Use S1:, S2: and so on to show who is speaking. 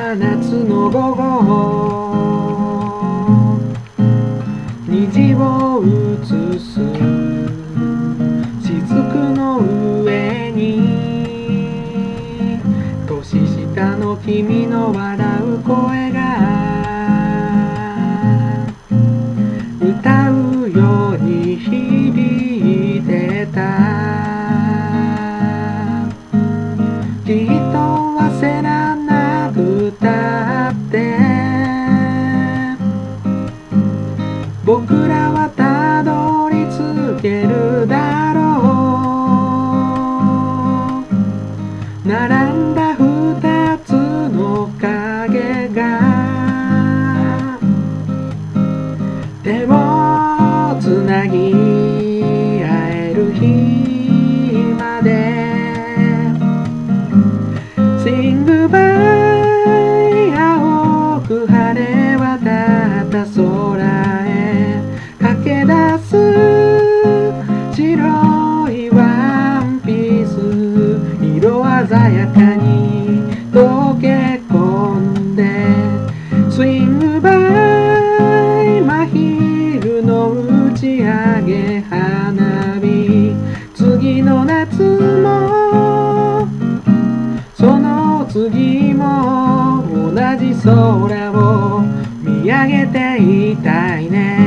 S1: な夏の午後、虹を映す雫の上に年下の君の笑う声が歌うように響いてた。きっと焦らなくたって僕らはたどり着けるだろう。並んだ二つの影が手をつなぎ会える日まで Sing goodbye 青く晴れ渡った空へ駆け出す白いワンピース色鮮やかに溶け込んで Swing goodbye 真昼の打ち上げ花火次の夏もその次も同じ空を見上げていたいね。